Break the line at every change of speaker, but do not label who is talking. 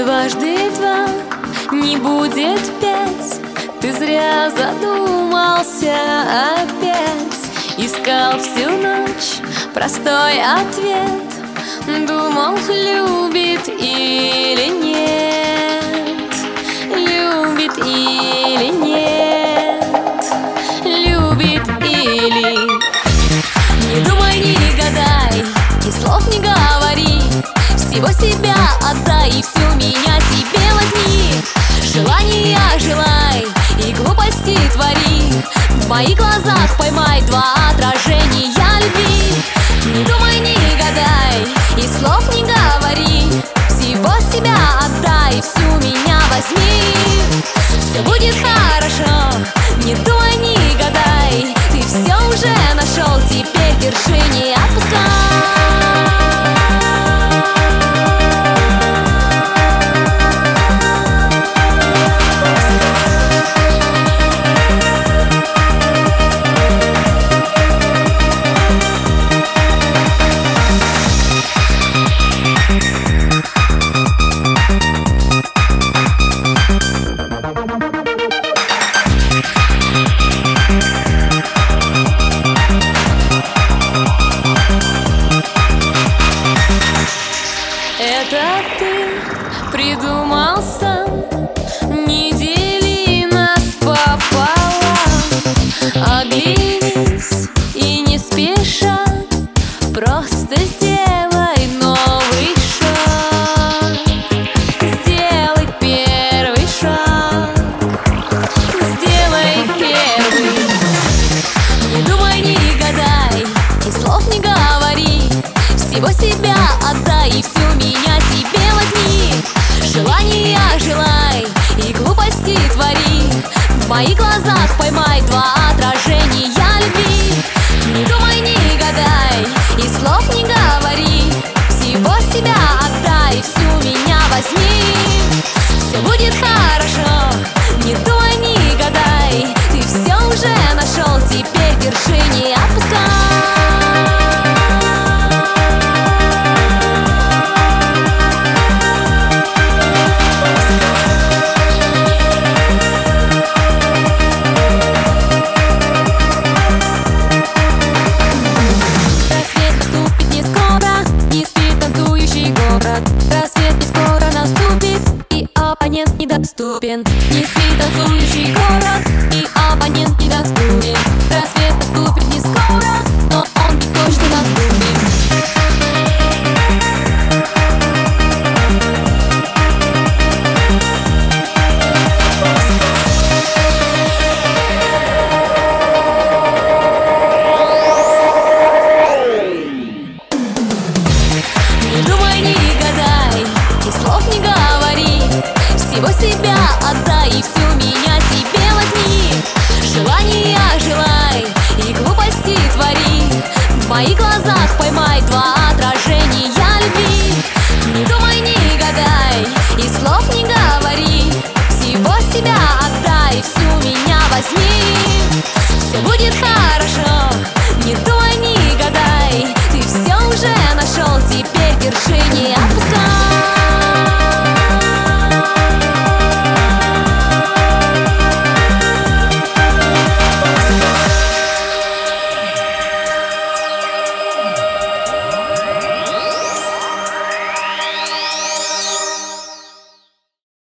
Дважды два не будет пять. Ты зря задумался опять. Искал всю ночь простой ответ. Думал, любит или нет. Любит или нет. Любит или... Не думай, не гадай, и слов не говори. Всего себя отдай и всю меня себе возьми. Желания желай и глупости твори. В моих глазах поймай два отражения любви. Не думай, не гадай и слов не говори. Всего себя отдай и всю меня возьми. Все будет хорошо, не думай, не гадай. Ты все уже нашел, теперь держи, не отпускай. Это ты придумал сам. Не дели нас пополам. Оглянись и не спеша, просто сделай новый шаг. Сделай первый шаг. Сделай первый. Не думай, не гадай и слов не говори. Всего себя отдай и всю меня себе возьми. Желания желай и глупости твори. В моих глазах поймай два отражения любви. Не думай, не гадай и слов не говори. Всего себя отдай и всю меня возьми. Все будет хорошо, не думай, не гадай. Ты все уже нашел, теперь держи, не отпускай. Недоступен. Не спит танцующий город, и абонент недоступен. Рассвет наступит не скоро, но он точно наступит. Не думай, не гадай и слов не говори. Всего себя отдай и всю меня себе возьми. Желания желай и глупости твори. В моих глазах поймай два отражения любви. Не думай, не гадай и слов не говори. Всего себя отдай и всю меня возьми. Все будет хорошо.